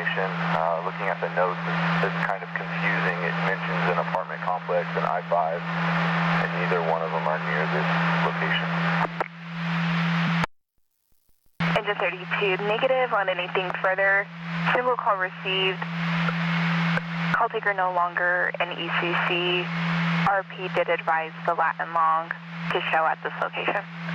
location. Looking at the notes, it's kind of confusing. It mentions an apartment complex and I-5, and neither one of them are near this location. Engine 32, negative on anything further. Single call received. Call taker no longer an ECC. RP did advise the Latin long to show at this location.